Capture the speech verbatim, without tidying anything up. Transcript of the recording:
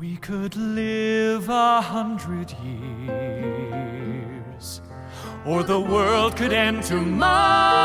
We could live a hundred years, or the world could end tomorrow.